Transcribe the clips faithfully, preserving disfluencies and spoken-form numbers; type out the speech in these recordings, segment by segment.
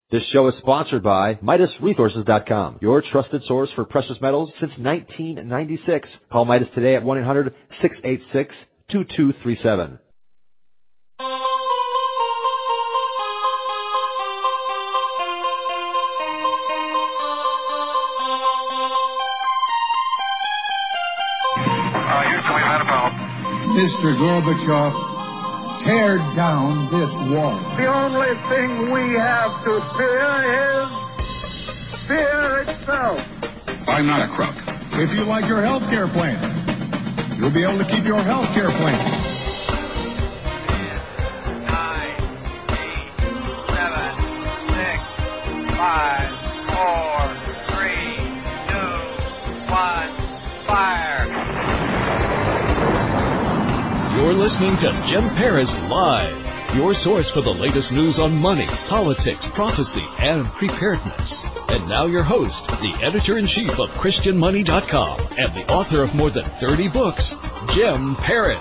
This show is sponsored by Midas Resources dot com, your trusted source for precious metals since nineteen ninety-six. Call Midas today at one eight hundred, six eight six, two two three seven. Mister Gorbachev, tear down this wall. The only thing we have to fear is fear itself. I'm not a crook. If you like your health care plan, you'll be able to keep your health care plan. Nine, eight, seven, six, five, four, three, two, one, fire. You're listening to Jim Paris Live, your source for the latest news on money, politics, prophecy, and preparedness. And now your host, the editor-in-chief of Christian Money dot com and the author of more than thirty books, Jim Paris.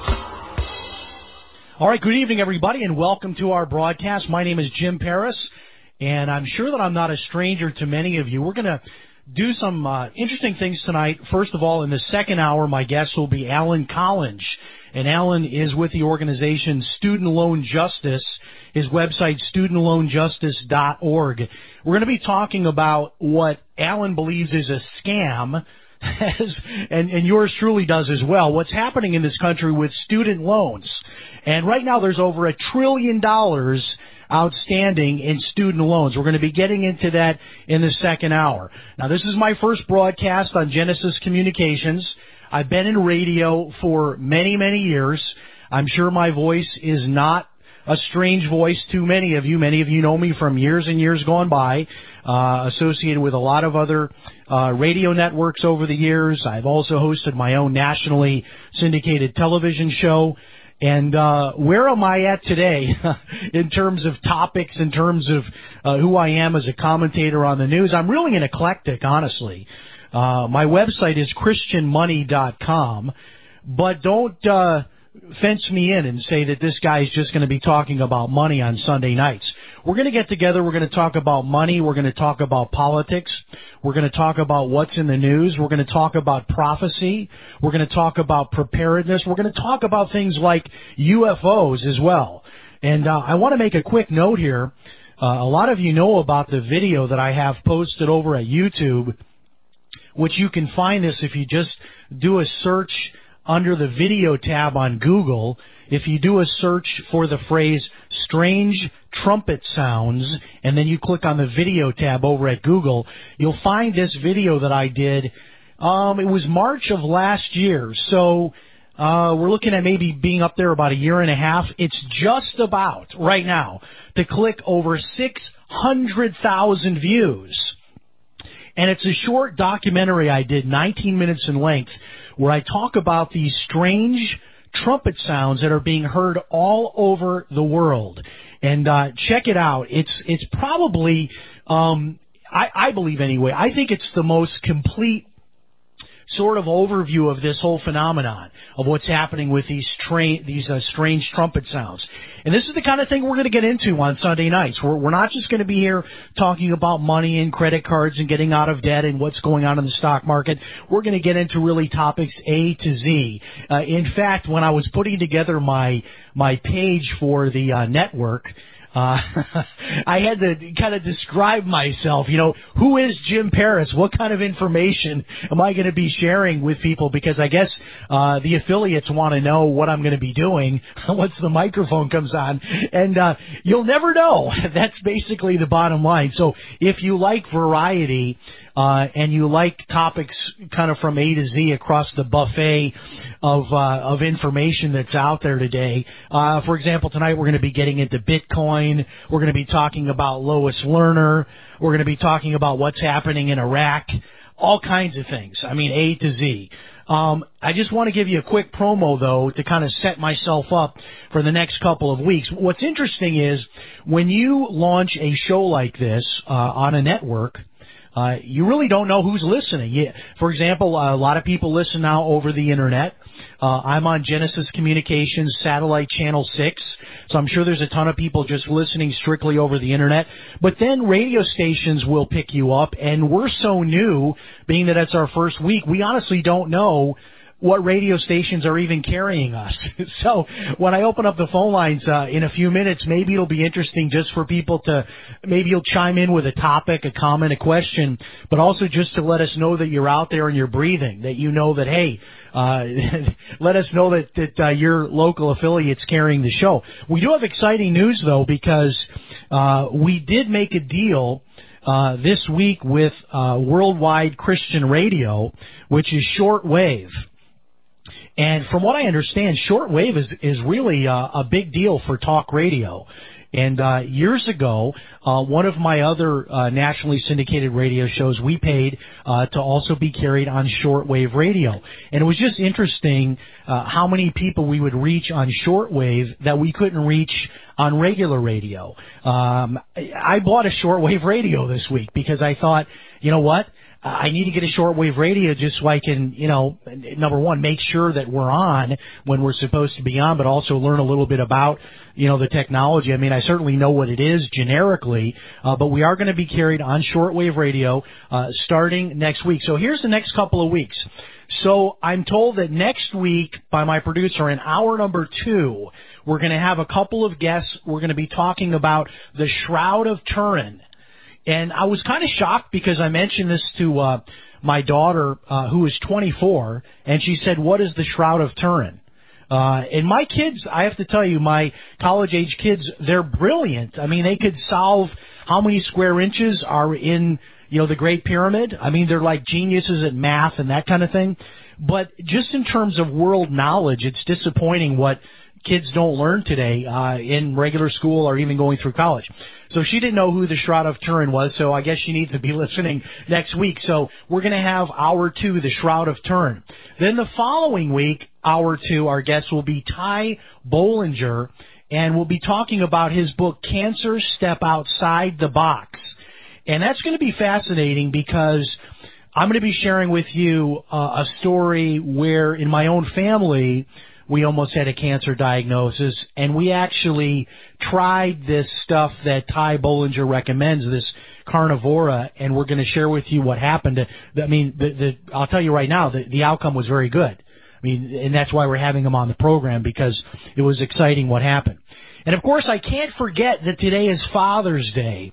All right, good evening, everybody, and welcome to our broadcast. My name is Jim Paris, and I'm sure that I'm not a stranger to many of you. We're going to do some uh, interesting things tonight. First of all, in the second hour, my guest will be Alan Collins. And Alan is with the organization Student Loan Justice, his website, student loan justice dot org. We're going to be talking about what Alan believes is a scam, as, and, and yours truly does as well, what's happening in this country with student loans. And right now there's over a trillion dollars outstanding in student loans. We're going to be getting into that in the second hour. Now, this is my first broadcast on Genesis Communications. I've been in radio for many, many years. I'm sure my voice is not a strange voice to many of you. Many of you know me from years and years gone by, uh, associated with a lot of other uh, radio networks over the years. I've also hosted my own nationally syndicated television show. And uh where am I at today in terms of topics, in terms of uh, who I am as a commentator on the news? I'm really an eclectic, honestly. Uh, my website is Christian Money dot com, but don't uh, fence me in and say that this guy is just going to be talking about money on Sunday nights. We're going to get together. We're going to talk about money. We're going to talk about politics. We're going to talk about what's in the news. We're going to talk about prophecy. We're going to talk about preparedness. We're going to talk about things like U F Os as well. And uh, I want to make a quick note here. Uh, a lot of you know about the video that I have posted over at YouTube, which you can find this if you just do a search under the video tab on Google. If you do a search for the phrase strange trumpet sounds, and then you click on the video tab over at Google, you'll find this video that I did. Um, it was March of last year, so uh, we're looking at maybe being up there about a year and a half. It's just about, right now, to click over six hundred thousand views. And it's a short documentary I did, nineteen minutes in length, where I talk about these strange trumpet sounds that are being heard all over the world. And uh, check it out. It's it's probably, um, I, I believe anyway, I think it's the most complete sort of overview of this whole phenomenon of what's happening with these tra- these uh, strange trumpet sounds. And this is the kind of thing we're going to get into on Sunday nights. We're, we're not just going to be here talking about money and credit cards and getting out of debt and what's going on in the stock market. We're going to get into really topics A to Z. Uh, in fact, when I was putting together my my page for the uh, network, Uh, I had to kind of describe myself, you know, who is Jim Paris? What kind of information am I going to be sharing with people? Because I guess uh, the affiliates want to know what I'm going to be doing once the microphone comes on. And uh, you'll never know. That's basically the bottom line. So if you like variety uh, and you like topics kind of from A to Z across the buffet of uh, of information that's out there today, uh, for example, tonight we're going to be getting into Bitcoin. We're going to be talking about Lois Lerner. We're going to be talking about what's happening in Iraq, all kinds of things. I mean, A to Z. Um, I just want to give you a quick promo, though, to kind of set myself up for the next couple of weeks. What's interesting is when you launch a show like this uh, on a network, uh, you really don't know who's listening. You, for example, a lot of people listen now over the Internet. Uh, I'm on Genesis Communications Satellite Channel six, so I'm sure there's a ton of people just listening strictly over the Internet. But then radio stations will pick you up, and we're so new, being that it's our first week, we honestly don't know what radio stations are even carrying us. So when I open up the phone lines uh, in a few minutes, maybe it'll be interesting just for people to, maybe you'll chime in with a topic, a comment, a question, but also just to let us know that you're out there and you're breathing, that you know that, hey, uh, let us know that, that uh, your local affiliate's carrying the show. We do have exciting news, though, because uh, we did make a deal uh, this week with uh, Worldwide Christian Radio, which is shortwave. And from what I understand, shortwave is is really uh, a big deal for talk radio. And uh, years ago, uh, one of my other uh, nationally syndicated radio shows, we paid uh, to also be carried on shortwave radio. And it was just interesting uh, how many people we would reach on shortwave that we couldn't reach on regular radio. Um, I bought a shortwave radio this week because I thought, you know what? I need to get a shortwave radio just so I can, you know, number one, make sure that we're on when we're supposed to be on, but also learn a little bit about, you know, the technology. I mean, I certainly know what it is generically, uh, but we are going to be carried on shortwave radio uh, starting next week. So here's the next couple of weeks. So I'm told that next week by my producer in hour number two, we're going to have a couple of guests. We're going to be talking about the Shroud of Turin. And I was kind of shocked because I mentioned this to uh, my daughter, uh, who is twenty-four, and she said, what is the Shroud of Turin? Uh, and my kids, I have to tell you, my college-age kids, they're brilliant. I mean, they could solve how many square inches are in, you know, the Great Pyramid. I mean, they're like geniuses at math and that kind of thing. But just in terms of world knowledge, it's disappointing what kids don't learn today uh, in regular school or even going through college. So she didn't know who the Shroud of Turin was, so I guess she needs to be listening next week. So we're going to have hour two, the Shroud of Turin. Then the following week, hour two, our guest will be Ty Bollinger, and we'll be talking about his book, Cancer Step Outside the Box. And that's going to be fascinating because I'm going to be sharing with you uh, a story where in my own family, we almost had a cancer diagnosis, and we actually tried this stuff that Ty Bollinger recommends, this Carnivora, and we're going to share with you what happened. I mean, the, the, I'll tell you right now, the, the outcome was very good. I mean, and that's why we're having him on the program, because it was exciting what happened. And, of course, I can't forget that today is Father's Day,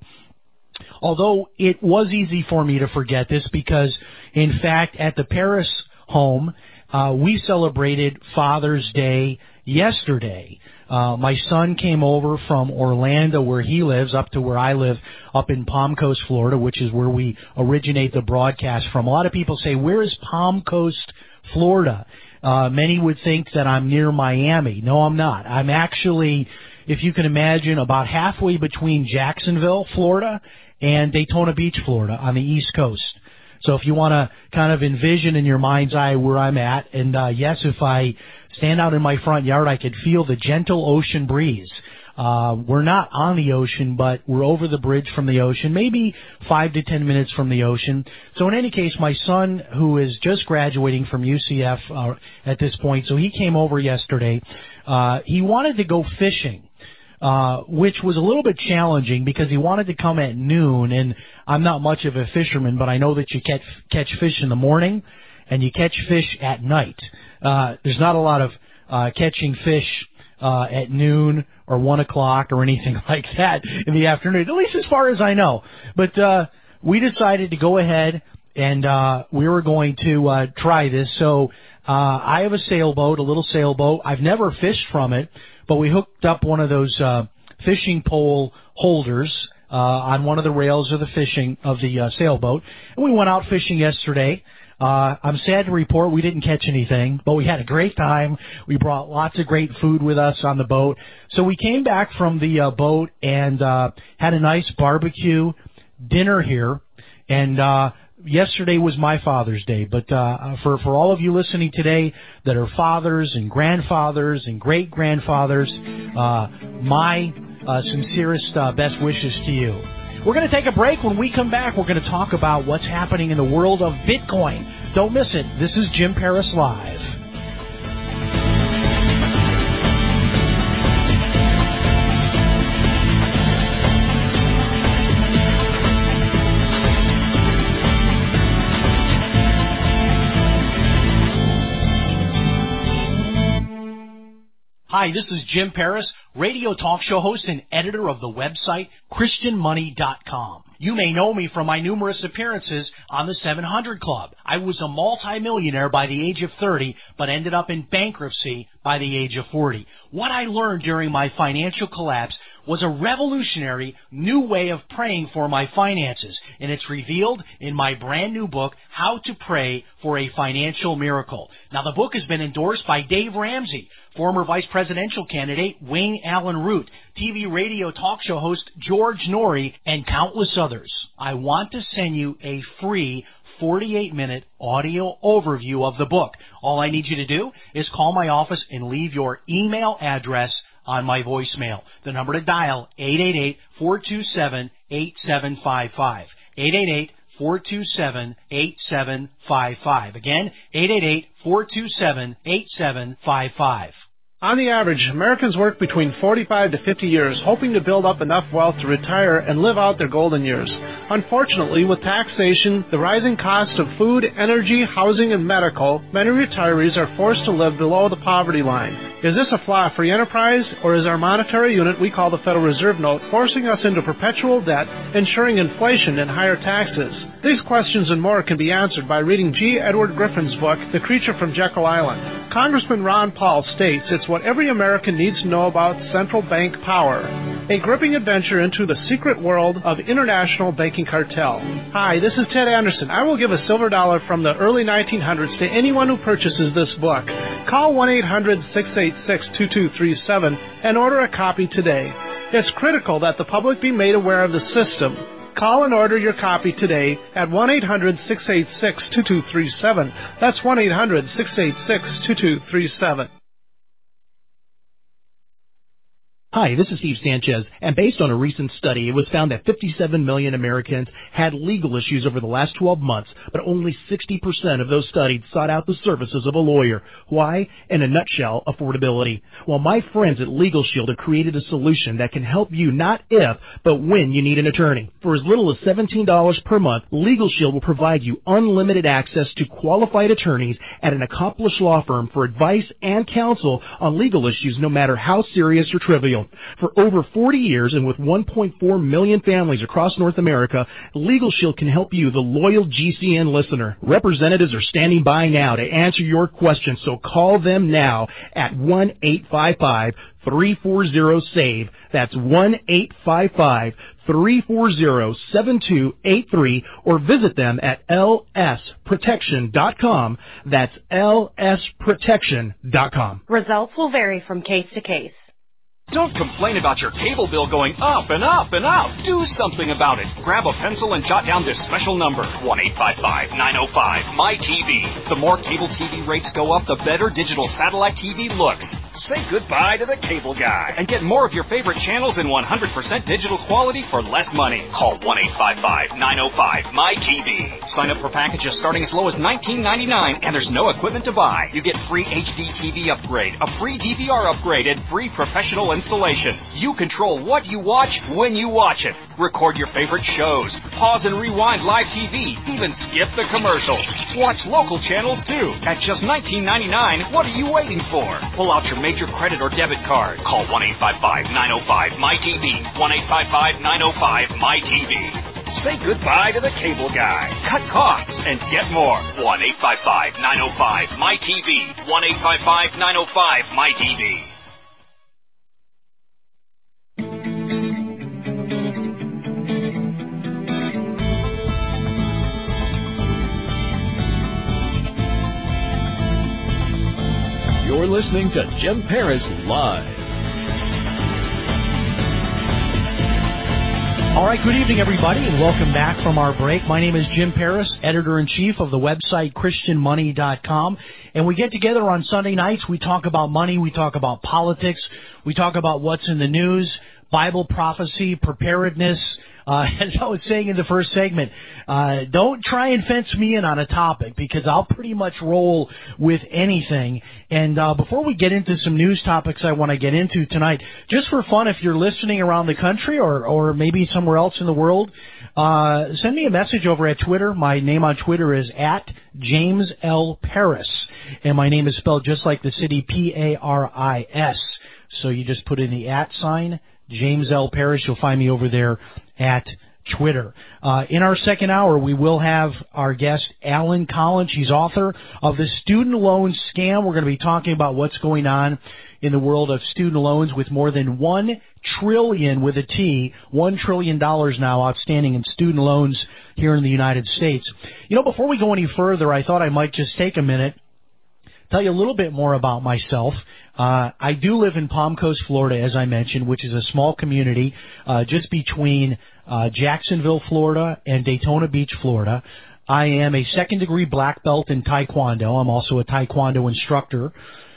although it was easy for me to forget this because, in fact, at the Paris home, Uh, we celebrated Father's Day yesterday. Uh, my son came over from Orlando, where he lives, up to where I live, up in Palm Coast, Florida, which is where we originate the broadcast from. A lot of people say, where is Palm Coast, Florida? Uh, many would think that I'm near Miami. No, I'm not. I'm actually, if you can imagine, about halfway between Jacksonville, Florida, and Daytona Beach, Florida, on the East Coast. So if you want to kind of envision in your mind's eye where I'm at, and uh, yes, if I stand out in my front yard, I could feel the gentle ocean breeze. Uh, we're not on the ocean, but we're over the bridge from the ocean, maybe five to ten minutes from the ocean. So in any case, my son, who is just graduating from U C F uh, at this point, so he came over yesterday. Uh, he wanted to go fishing. Uh, which was a little bit challenging because he wanted to come at noon, and I'm not much of a fisherman, but I know that you catch, catch fish in the morning and you catch fish at night. Uh, there's not a lot of uh, catching fish uh, at noon or one o'clock or anything like that in the afternoon, at least as far as I know. But uh, we decided to go ahead and uh, we were going to uh, try this. So uh, I have a sailboat, a little sailboat. I've never fished from it. But we hooked up one of those uh, fishing pole holders uh, on one of the rails of the fishing of the uh, sailboat, and we went out fishing yesterday. Uh, I'm sad to report we didn't catch anything, but we had a great time. We brought lots of great food with us on the boat. So we came back from the uh, boat and uh, had a nice barbecue dinner here, and uh, yesterday was my Father's Day, but uh, for, for all of you listening today that are fathers and grandfathers and great-grandfathers, uh, my uh, sincerest uh, best wishes to you. We're going to take a break. When we come back, we're going to talk about what's happening in the world of Bitcoin. Don't miss it. This is Jim Paris Live. Hi, this is Jim Paris, radio talk show host and editor of the website Christian Money dot com. You may know me from my numerous appearances on the seven hundred Club. I was a multimillionaire by the age of thirty, but ended up in bankruptcy by the age of forty. What I learned during my financial collapse was a revolutionary new way of praying for my finances, and it's revealed in my brand new book, How to Pray for a Financial Miracle. Now, the book has been endorsed by Dave Ramsey, former vice presidential candidate Wayne Allen Root, T V radio talk show host George Norrie, and countless others. I want to send you a free forty-eight minute audio overview of the book. All I need you to do is call my office and leave your email address on my voicemail. The number to dial, eight eight eight, four two seven, eight seven five five. eight eight eight, four two seven, eight seven five five. Again, eight eight eight, four two seven, eight seven five five. On the average, Americans work between forty-five to fifty years, hoping to build up enough wealth to retire and live out their golden years. Unfortunately, with taxation, the rising cost of food, energy, housing, and medical, many retirees are forced to live below the poverty line. Is this a flaw free enterprise, or is our monetary unit we call the Federal Reserve Note forcing us into perpetual debt, ensuring inflation and higher taxes? These questions and more can be answered by reading G. Edward Griffin's book, The Creature from Jekyll Island. Congressman Ron Paul states it's what every American needs to know about central bank power. A gripping adventure into the secret world of international banking cartel. Hi, this is Ted Anderson. I will give a silver dollar from the early nineteen hundreds to anyone who purchases this book. Call one eight hundred, six eight six, two two three seven and order a copy today. It's critical that the public be made aware of the system. Call and order your copy today at one eight hundred, six eight six, two two three seven. That's one eight hundred, six eight six, two two three seven. Hi, this is Steve Sanchez, and based on a recent study, it was found that fifty-seven million Americans had legal issues over the last twelve months, but only sixty percent of those studied sought out the services of a lawyer. Why? In a nutshell, affordability. Well, my friends at Legal Shield have created a solution that can help you not if, but when you need an attorney. For as little as seventeen dollars per month, Legal Shield will provide you unlimited access to qualified attorneys at an accomplished law firm for advice and counsel on legal issues, no matter how serious or trivial. For over forty years and with one point four million families across North America, Legal Shield can help you, the loyal G C N listener. Representatives are standing by now to answer your questions, so call them now at one eight five five, three four zero, SAVE. That's one eight five five, three four zero, seven two eight three, or visit them at L S protection dot com. That's L S protection dot com. Results will vary from case to case. Don't complain about your cable bill going up and up and up. Do something about it. Grab a pencil and jot down this special number, one eight five five, nine oh five, M Y T V. The more cable T V rates go up, the better digital satellite T V looks. Say goodbye to the cable guy and get more of your favorite channels in one hundred percent digital quality for less money. Call one eight five five, nine oh five, M Y T V. Sign up for packages starting as low as nineteen ninety-nine, and there's no equipment to buy. You get free H D T V upgrade, a free D V R upgrade, and free professional installation. You control what you watch when you watch it. Record your favorite shows. Pause and rewind live T V. Even skip the commercials. Watch local channels too. At just nineteen ninety-nine, what are you waiting for? Pull out your major credit or debit card. Call one eight five five, nine oh five, M Y T V. one eight five five, nine oh five, M Y T V. Say goodbye to the cable guy. Cut costs and get more. one eight five five, nine oh five, M Y T V. one eight five five, nine oh five, M Y T V. You're listening to Jim Paris Live. All right, good evening, everybody, and welcome back from our break. My name is Jim Paris, editor-in-chief of the website Christian Money dot com, and we get together on Sunday nights. We talk about money, we talk about politics, we talk about what's in the news, Bible prophecy, preparedness. Uh, as I was saying in the first segment, uh, don't try and fence me in on a topic because I'll pretty much roll with anything. And uh, before we get into some news topics I want to get into tonight, just for fun, if you're listening around the country or, or maybe somewhere else in the world, uh, send me a message over at Twitter. My name on Twitter is at James L. Paris, and my name is spelled just like the city, P A R I S. So you just put in the at sign, James L. Parrish. You'll find me over there at Twitter. Uh, in our second hour, we will have our guest, Alan Collins. He's author of The Student Loan Scam. We're going to be talking about what's going on in the world of student loans with more than one trillion with a T, one trillion dollars now outstanding in student loans here in the United States. You know, before we go any further, I thought I might just take a minute, tell you a little bit more about myself. Uh, I do live in Palm Coast, Florida, as I mentioned, which is a small community uh, just between uh, Jacksonville, Florida, and Daytona Beach, Florida. I am a second-degree black belt in Taekwondo. I'm also a Taekwondo instructor.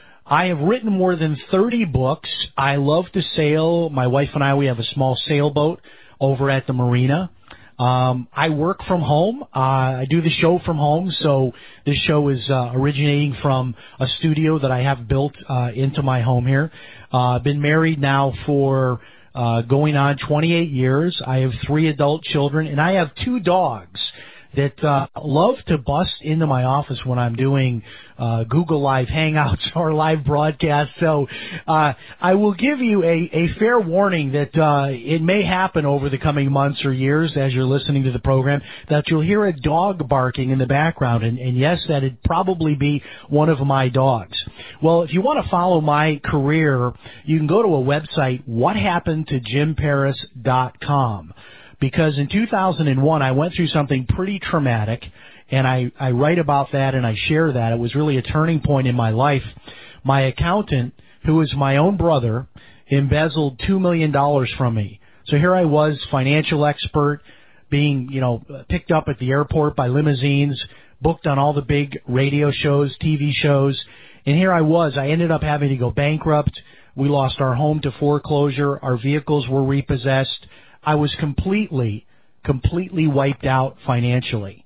I have written more than thirty books. I love to sail. My wife and I, we have a small sailboat over at the marina. Um, I work from home. Uh, I do the show from home, so this show is uh, originating from a studio that I have built uh, into my home here. Uh, I've been married now for uh, going on twenty-eight years. I have three adult children, and I have two dogs that uh, love to bust into my office when I'm doing uh, Google Live Hangouts or live broadcasts. So uh, I will give you a, a fair warning that uh, it may happen over the coming months or years as you're listening to the program that you'll hear a dog barking in the background. And, and yes, that'd probably be one of my dogs. Well, if you want to follow my career, you can go to a website, what happened to jim paris dot com. Because in two thousand one, I went through something pretty traumatic, and I, I write about that and I share that. It was really a turning point in my life. My accountant, who is my own brother, embezzled two million dollars from me. So here I was, financial expert, being, you know, picked up at the airport by limousines, booked on all the big radio shows, T V shows, and here I was. I ended up having to go bankrupt. We lost our home to foreclosure. Our vehicles were repossessed. I was completely, completely wiped out financially.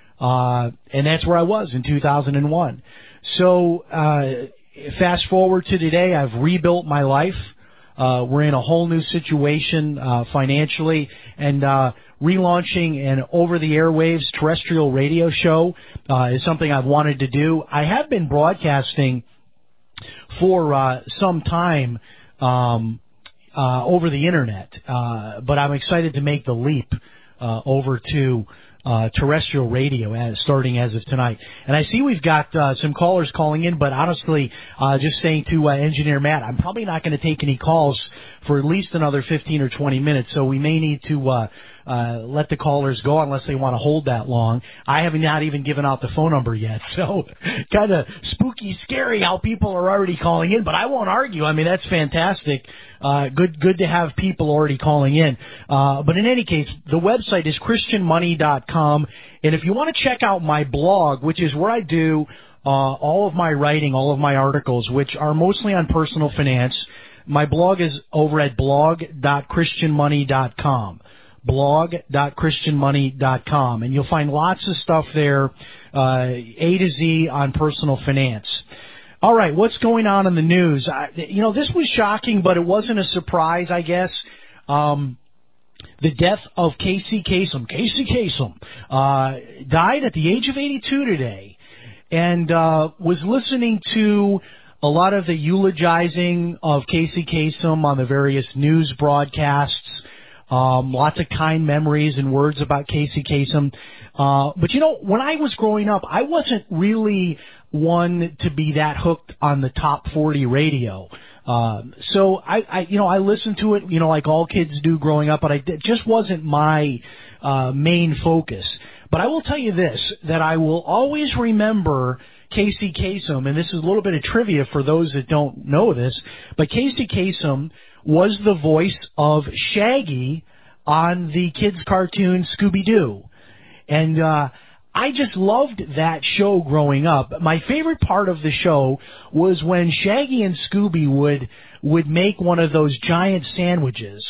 Uh, and that's where I was in two thousand one. So, uh, fast forward to today, I've rebuilt my life. Uh, we're in a whole new situation, uh, financially, and, uh, relaunching an over the airwaves terrestrial radio show, uh, is something I've wanted to do. I have been broadcasting for, uh, some time, um, Uh, over the internet, uh, but I'm excited to make the leap uh, over to uh, terrestrial radio as, starting as of tonight. And I see we've got uh, some callers calling in, but honestly, uh, just saying to uh, Engineer Matt, I'm probably not going to take any calls for at least another fifteen or twenty minutes, so we may need to uh, uh, let the callers go unless they want to hold that long. I have not even given out the phone number yet, so kind of spooky, scary how people are already calling in, but I won't argue. I mean, that's fantastic. Uh, good, good to have people already calling in. Uh, but in any case, the website is christian money dot com. And if you want to check out my blog, which is where I do, uh, all of my writing, all of my articles, which are mostly on personal finance, my blog is over at blog dot christian money dot com. blog dot christian money dot com. And you'll find lots of stuff there, uh, A to Z on personal finance. All right, what's going on in the news? I, you know, this was shocking, but it wasn't a surprise, I guess. Um, the death of Casey Kasem. Casey Kasem uh, died at the age of eighty-two today, and uh, was listening to a lot of the eulogizing of Casey Kasem on the various news broadcasts. Um, lots of kind memories and words about Casey Kasem. Uh, but you know, when I was growing up, I wasn't really one to be that hooked on the top forty radio. Um, so I, I, you know, I listened to it, you know, like all kids do growing up, but I, it just wasn't my, uh, main focus. But I will tell you this, that I will always remember Casey Kasem, and this is a little bit of trivia for those that don't know this, but Casey Kasem was the voice of Shaggy on the kids' cartoon Scooby-Doo. And, uh, I just loved that show growing up. My favorite part of the show was when Shaggy and Scooby would would make one of those giant sandwiches.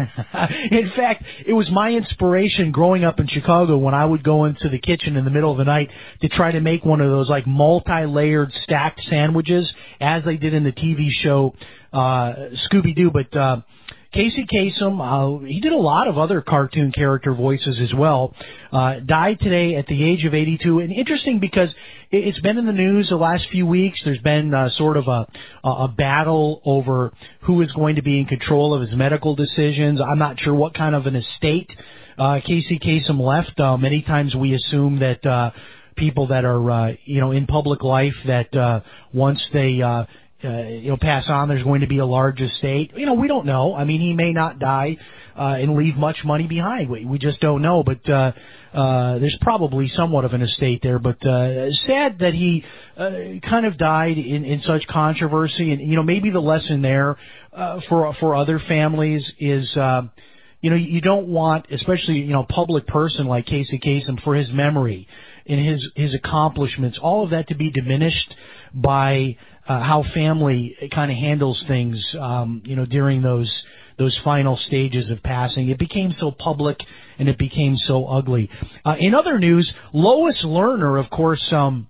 In fact, it was my inspiration growing up in Chicago when I would go into the kitchen in the middle of the night to try to make one of those like multi-layered stacked sandwiches as they did in the T V show uh Scooby-Doo. But uh Casey Kasem, uh, he did a lot of other cartoon character voices as well, uh, died today at the age of eighty-two. And interesting because it's been in the news the last few weeks. There's been uh, sort of a, a battle over who is going to be in control of his medical decisions. I'm not sure what kind of an estate uh, Casey Kasem left. Uh, many times we assume that uh, people that are, uh, you know, in public life, that uh, once they uh, Uh, you know, pass on, there's going to be a large estate. You know, we don't know. I mean, he may not die uh, and leave much money behind. We, we just don't know. But uh, uh, there's probably somewhat of an estate there. But uh, sad that he uh, kind of died in, in such controversy. And, you know, maybe the lesson there uh, for for other families is, uh, you know, you don't want, especially, you know, a public person like Casey Kasem, for his memory and his, his accomplishments, all of that to be diminished by Uh, how family kind of handles things, um, you know, during those those final stages of passing. It became so public and it became so ugly. Uh, in other news, Lois Lerner, of course, um,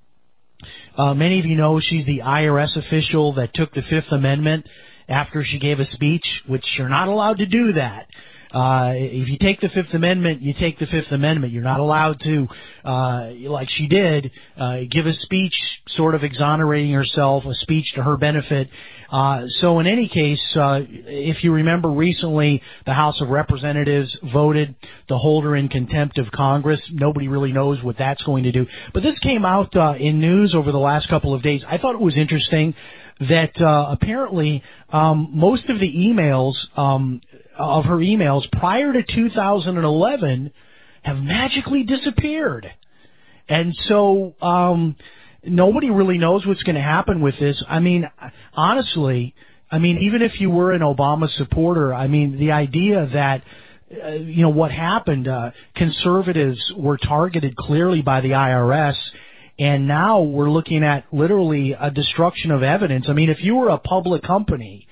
uh, many of you know she's the I R S official that took the Fifth Amendment after she gave a speech, which you're not allowed to do that. Uh, if you take the Fifth Amendment, you take the Fifth Amendment. You're not allowed to, uh, like she did, uh, give a speech sort of exonerating herself, a speech to her benefit. Uh, so in any case, uh, if you remember recently, the House of Representatives voted to hold her in contempt of Congress. Nobody really knows what that's going to do. But this came out uh, in news over the last couple of days. I thought it was interesting that uh, apparently um, most of the emails um, of her emails prior to two thousand eleven have magically disappeared. And so um, nobody really knows what's going to happen with this. I mean, honestly, I mean, even if you were an Obama supporter, I mean, the idea that, uh, you know, what happened, uh, conservatives were targeted clearly by the I R S, and now we're looking at literally a destruction of evidence. I mean, if you were a public company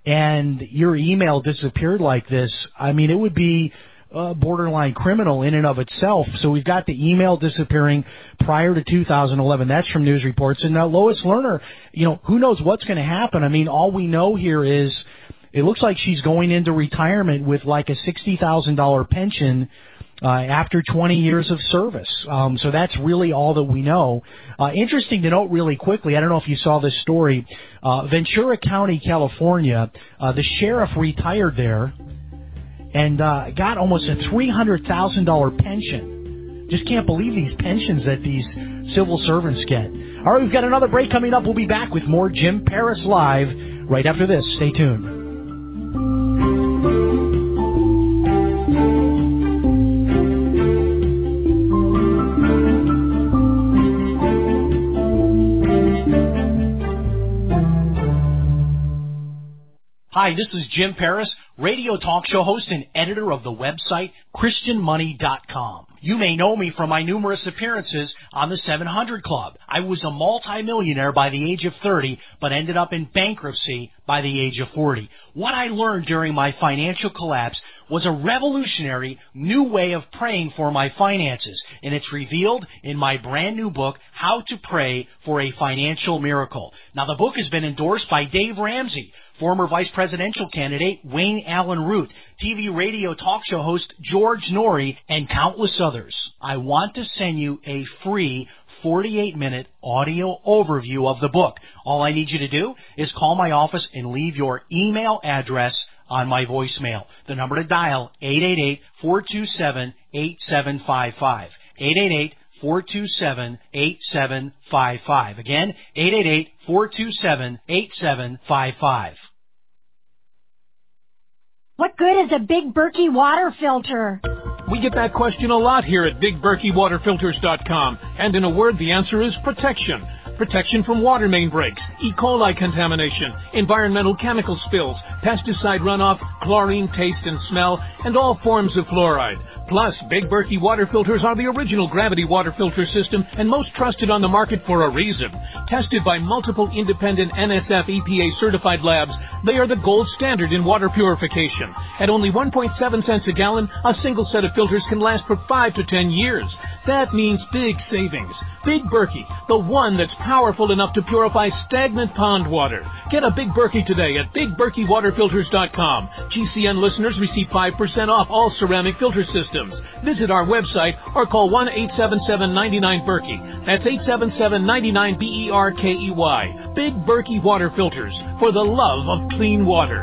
and your email disappeared like this, I mean, it would be uh, borderline criminal in and of itself. So we've got the email disappearing prior to two thousand eleven. That's from news reports. And now Lois Lerner, you know, who knows what's going to happen? I mean, all we know here is it looks like she's going into retirement with like a sixty thousand dollars pension Uh, after twenty years of service. Um, so that's really all that we know. Uh, interesting to note really quickly, I don't know if you saw this story, uh, Ventura County, California, uh, the sheriff retired there and uh, got almost a three hundred thousand dollars pension. Just can't believe these pensions that these civil servants get. All right, we've got another break coming up. We'll be back with more Jim Paris Live right after this. Stay tuned. Hi, this is Jim Paris, radio talk show host and editor of the website Christian Money dot com. You may know me from my numerous appearances on the seven hundred Club. I was a multimillionaire by the age of thirty, but ended up in bankruptcy by the age of forty. What I learned during my financial collapse was a revolutionary new way of praying for my finances, and it's revealed in my brand new book, How to Pray for a Financial Miracle. Now, the book has been endorsed by Dave Ramsey, former vice presidential candidate Wayne Allen Root, T V radio talk show host George Norrie, and countless others. I want to send you a free forty-eight minute audio overview of the book. All I need you to do is call my office and leave your email address on my voicemail. The number to dial, eight eight eight, four two seven, eight seven five five. eight eight eight, four two seven, eight seven five five. Again, eight eight eight, four two seven, eight seven five five. What good is a Big Berkey water filter? We get that question a lot here at Big Berkey Water Filters dot com. And in a word, the answer is protection. Protection from water main breaks, E. coli contamination, environmental chemical spills, pesticide runoff, chlorine taste and smell, and all forms of fluoride. Plus, Big Berkey water filters are the original gravity water filter system and most trusted on the market for a reason. Tested by multiple independent N S F E P A certified labs, they are the gold standard in water purification. At only one point seven cents a gallon, a single set of filters can last for five to ten years. That means big savings. Big Berkey, the one that's powerful enough to purify stagnant pond water. Get a Big Berkey today at big berkey water filters dot com. G C N listeners receive five percent off all ceramic filter systems. Visit our website or call one eight seven seven, nine nine, Berkey. That's eight seven seven, nine nine, B E R K E Y. Big Berkey Water Filters, for the love of clean water.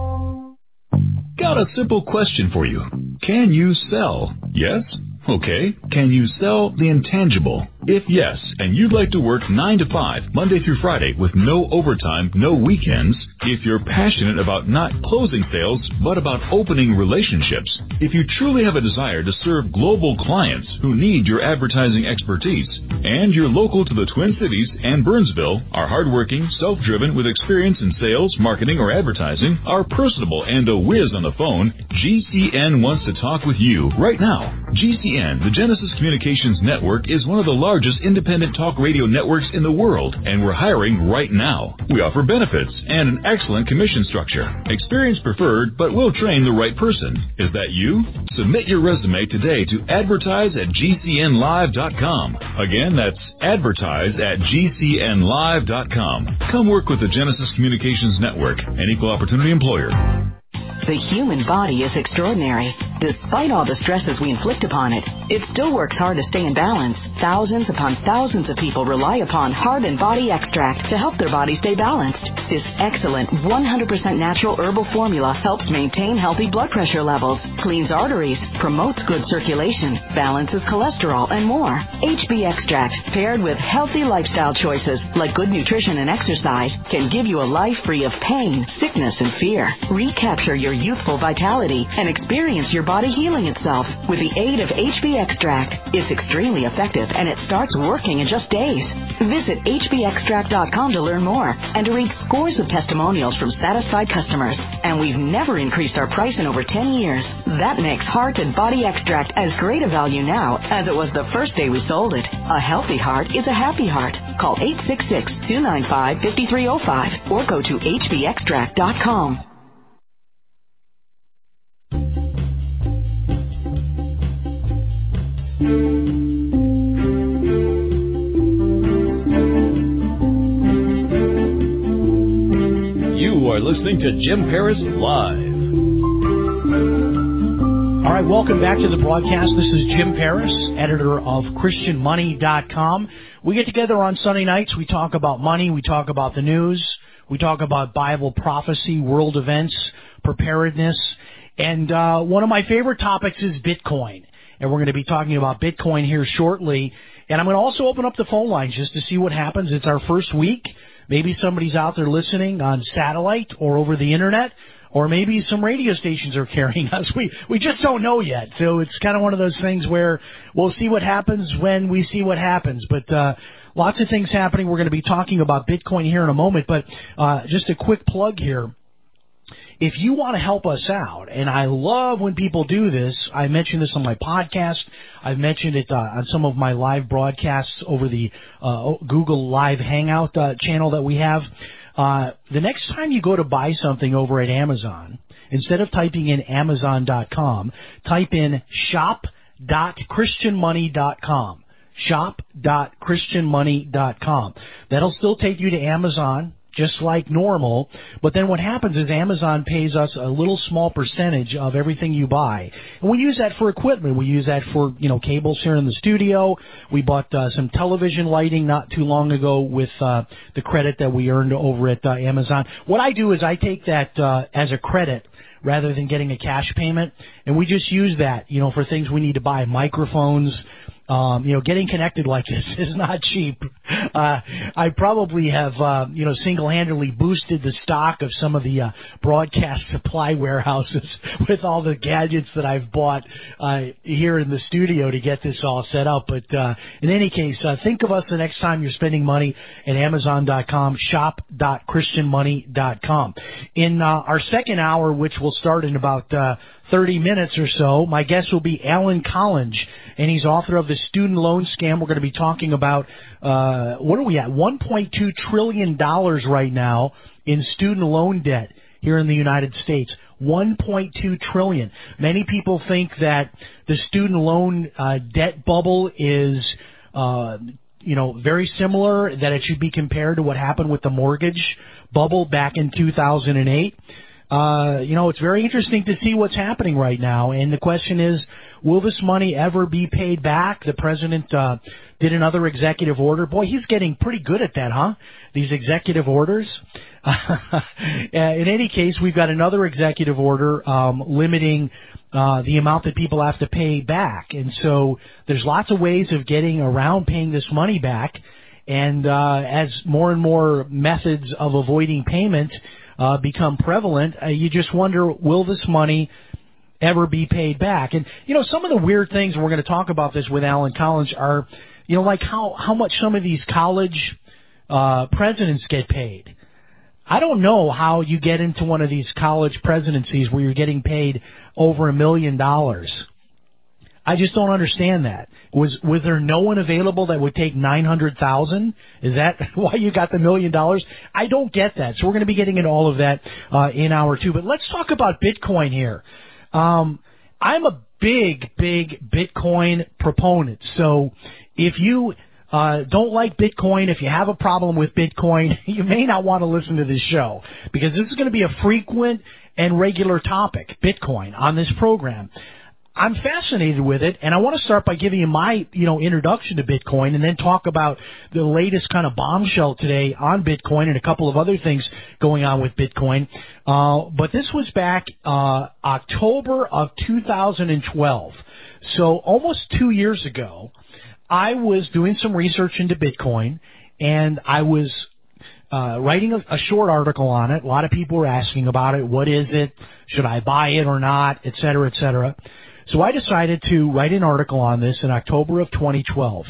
Got a simple question for you. Can you sell? Yes? Okay. Can you sell the intangible? If yes, and you'd like to work nine to five, Monday through Friday, with no overtime, no weekends, if you're passionate about not closing sales, but about opening relationships, if you truly have a desire to serve global clients who need your advertising expertise, and you're local to the Twin Cities and Burnsville, are hardworking, self-driven, with experience in sales, marketing, or advertising, are personable and a whiz on the phone, G C N wants to talk with you right now. G C N, the Genesis Communications Network, is one of the largest independent talk radio networks in the world, and we're hiring right now. We offer benefits and an excellent commission structure. Experience preferred, but we'll train the right person. Is that you? Submit your resume today to advertise at G C N live dot com. Again, that's advertise at G C N live dot com. Come work with the Genesis Communications Network, an equal opportunity employer. The human body is extraordinary. Despite all the stresses we inflict upon it, it still works hard to stay in balance. Thousands upon thousands of people rely upon Heart and Body Extract to help their body stay balanced. This excellent one hundred percent natural herbal formula helps maintain healthy blood pressure levels, cleans arteries, promotes good circulation, balances cholesterol, and more. H B Extract, paired with healthy lifestyle choices like good nutrition and exercise, can give you a life free of pain, sickness, and fear. Recapture your youthful vitality and experience your body healing itself with the aid of H B Extract. It's extremely effective and it starts working in just days. Visit H B extract dot com to learn more and to read scores of testimonials from satisfied customers. And we've never increased our price in over ten years. That makes Heart and Body Extract as great a value now as it was the first day we sold it. A healthy heart is a happy heart. Call eight six six, two nine five, five three zero five or go to H B extract dot com. You are listening to Jim Paris Live. All right, welcome back to the broadcast. This is Jim Paris, editor of Christian Money dot com. We get together on Sunday nights. We talk about money. We talk about the news. We talk about Bible prophecy, world events, preparedness. And uh, one of my favorite topics is Bitcoin. And we're going to be talking about Bitcoin here shortly. And I'm going to also open up the phone lines just to see what happens. It's our first week. Maybe somebody's out there listening on satellite or over the Internet, or maybe some radio stations are carrying us. We we just don't know yet. So it's kind of one of those things where we'll see what happens when we see what happens. But uh, lots of things happening. We're going to be talking about Bitcoin here in a moment. But uh, just a quick plug here. If you want to help us out, and I love when people do this, I mentioned this on my podcast, I've mentioned it uh, on some of my live broadcasts over the uh, Google Live Hangout uh, channel that we have. Uh, the next time you go to buy something over at Amazon, instead of typing in amazon dot com, type in shop dot christian money dot com. shop dot christian money dot com. That'll still take you to Amazon, just like normal, but then what happens is Amazon pays us a little small percentage of everything you buy. And we use that for equipment. We use that for, you know, cables here in the studio. We bought uh, some television lighting not too long ago with uh, the credit that we earned over at uh, Amazon. What I do is I take that uh, as a credit rather than getting a cash payment, and we just use that, you know, for things we need to buy, microphones. Um, you know, getting connected like this is not cheap. Uh, I probably have, uh, you know, single-handedly boosted the stock of some of the uh, broadcast supply warehouses with all the gadgets that I've bought uh, here in the studio to get this all set up. But uh, in any case, uh, think of us the next time you're spending money at amazon dot com, shop dot christian money dot com. In uh, our second hour, which will start in about uh, thirty minutes or so, my guest will be Alan Collins, and he's author of The Student Loan Scam. We're going to be talking about, uh, what are we at, one point two trillion dollars right now in student loan debt here in the United States. one point two trillion dollars. Many people think that the student loan uh, debt bubble is, uh, you know, very similar, that it should be compared to what happened with the mortgage bubble back in two thousand eight. Uh, you know, it's very interesting to see what's happening right now. And the question is, will this money ever be paid back? The president uh, did another executive order. Boy, he's getting pretty good at that, huh? These executive orders. In any case, we've got another executive order um, limiting uh, the amount that people have to pay back. And so there's lots of ways of getting around paying this money back. And uh, as more and more methods of avoiding payment uh, become prevalent, uh, you just wonder, will this money ever be paid back? And, you know, some of the weird things, and we're going to talk about this with Alan Collins, are, you know, like how, how much some of these college uh, presidents get paid. I don't know how you get into one of these college presidencies where you're getting paid over a million dollars. I just don't understand that. Was was there no one available that would take nine hundred thousand? Is that why you got the million dollars? I don't get that. So we're going to be getting into all of that uh, in hour two. But let's talk about Bitcoin here. Um, I'm a big, big Bitcoin proponent. So if you uh, don't like Bitcoin, if you have a problem with Bitcoin, you may not want to listen to this show, because this is going to be a frequent and regular topic, Bitcoin, on this program. I'm fascinated with it, and I want to start by giving you my, you know, introduction to Bitcoin, and then talk about the latest kind of bombshell today on Bitcoin and a couple of other things going on with Bitcoin. Uh, but this was back uh, October of two thousand twelve, so almost two years ago. I was doing some research into Bitcoin, and I was uh, writing a, a short article on it. A lot of people were asking about it. What is it? Should I buy it or not? Et cetera, et cetera. So I decided to write an article on this in October of twenty twelve.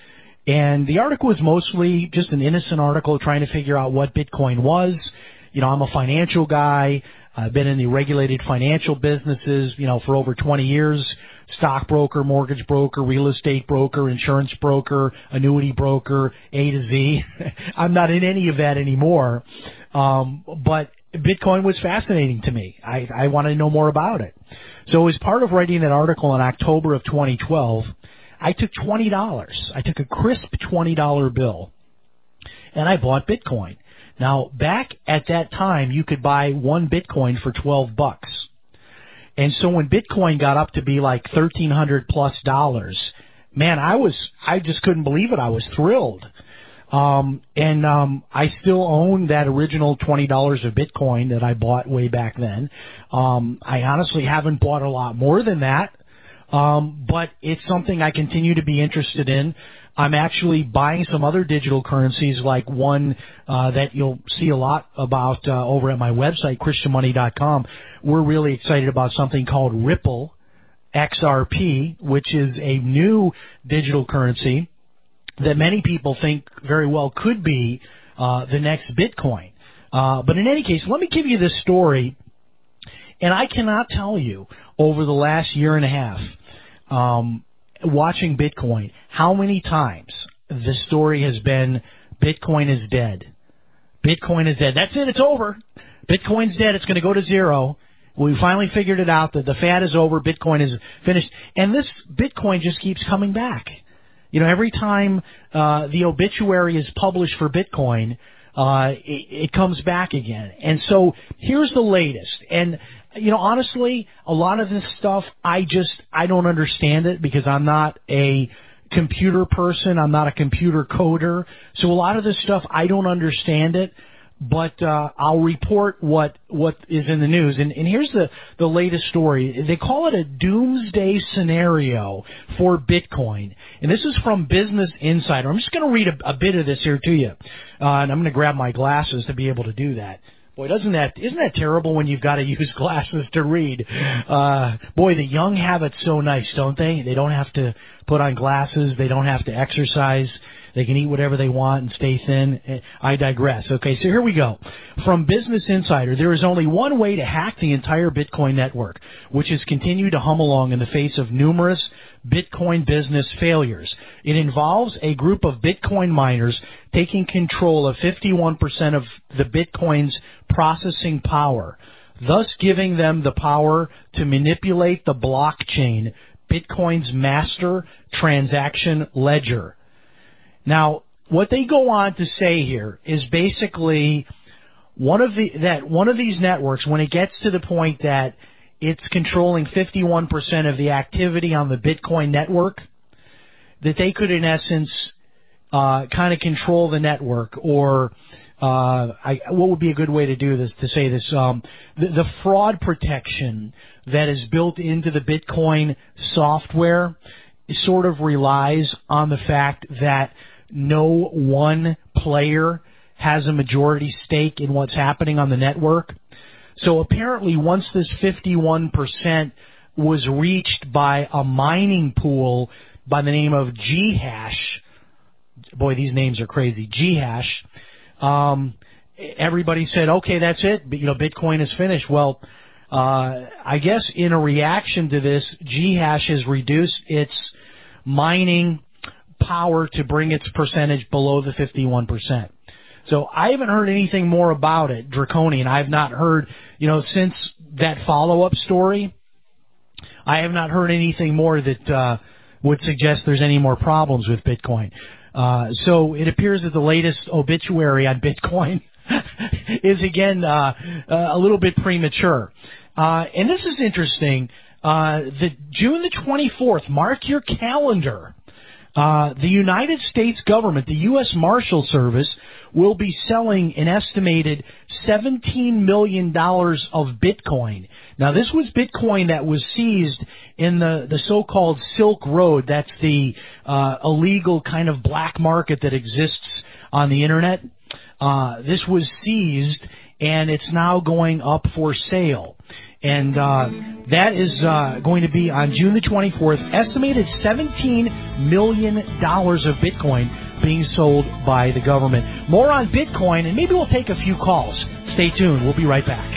And the article was mostly just an innocent article trying to figure out what Bitcoin was. You know, I'm a financial guy. I've been in the regulated financial businesses, you know, for over twenty years. Stockbroker, mortgage broker, real estate broker, insurance broker, annuity broker, A to Z. I'm not in any of that anymore. Um, but Bitcoin was fascinating to me. I, I wanted to know more about it. So as part of writing that article in October of twenty twelve, I took twenty dollars. I took a crisp twenty dollar bill, and I bought Bitcoin. Now, back at that time, you could buy one Bitcoin for twelve bucks. And so when Bitcoin got up to be like thirteen hundred plus dollars, man, I was, I just couldn't believe it. I was thrilled. Um, and, um, I still own that original twenty dollars of Bitcoin that I bought way back then. Um, I honestly haven't bought a lot more than that. Um, but it's something I continue to be interested in. I'm actually buying some other digital currencies, like one uh, that you'll see a lot about uh, over at my website, Christian Money dot com. We're really excited about something called Ripple X R P, which is a new digital currency that many people think very well could be uh, the next Bitcoin. Uh, but in any case, let me give you this story. And I cannot tell you, over the last year and a half, um, watching Bitcoin, how many times the story has been, Bitcoin is dead. Bitcoin is dead. That's it. It's over. Bitcoin's dead. It's going to go to zero. We finally figured it out that the fad is over. Bitcoin is finished. And this Bitcoin just keeps coming back. You know, every time uh, the obituary is published for Bitcoin, uh, it, it comes back again. And so here's the latest. And, you know, honestly, a lot of this stuff, I just, I don't understand it because I'm not a computer person. I'm not a computer coder. So a lot of this stuff, I don't understand it. But uh, I'll report what what is in the news. And, and here's the, the latest story. They call it a doomsday scenario for Bitcoin. And this is from Business Insider. I'm just going to read a, a bit of this here to you. Uh, and I'm going to grab my glasses to be able to do that. Boy, doesn't that isn't that terrible when you've got to use glasses to read? Uh, boy, the young have it so nice, don't they? They don't have to put on glasses. They don't have to exercise. They can eat whatever they want and stay thin. I digress. Okay, so here we go. From Business Insider, there is only one way to hack the entire Bitcoin network, which has continued to hum along in the face of numerous Bitcoin business failures. It involves a group of Bitcoin miners taking control of fifty-one percent of the Bitcoin's processing power. thus giving them the power to manipulate the blockchain, Bitcoin's master transaction ledger. Now, what they go on to say here is basically one of the that one of these networks, when it gets to the point that it's controlling fifty-one percent of the activity on the Bitcoin network, that they could, in essence, uh, kind of control the network, or uh, I, what would be a good way to do this, to say this? Um, the, the fraud protection that is built into the Bitcoin software sort of relies on the fact that no one player has a majority stake in what's happening on the network. So apparently once this fifty-one percent was reached by a mining pool by the name of Ghash, boy, these names are crazy, Ghash, um, everybody said, okay, that's it, you know, Bitcoin is finished. Well, uh, I guess in a reaction to this, Ghash has reduced its mining power to bring its percentage below the fifty-one percent. So I haven't heard anything more about it, Draconian. I have not heard, you know, since that follow-up story, I have not heard anything more that uh, would suggest there's any more problems with Bitcoin. Uh, so it appears that the latest obituary on Bitcoin is, again, uh, uh, a little bit premature. Uh, and this is interesting. Uh, the June the twenty-fourth, mark your calendar. Uh, the United States government, the U S Marshal Service, will be selling an estimated seventeen million dollars of Bitcoin. Now, this was Bitcoin that was seized in the, the so-called Silk Road. That's the uh, illegal kind of black market that exists on the Internet. Uh, this was seized, and it's now going up for sale. And uh, that is uh, going to be on June the twenty-fourth, estimated seventeen million dollars of Bitcoin being sold by the government. More on Bitcoin, and maybe we'll take a few calls. Stay tuned. We'll be right back.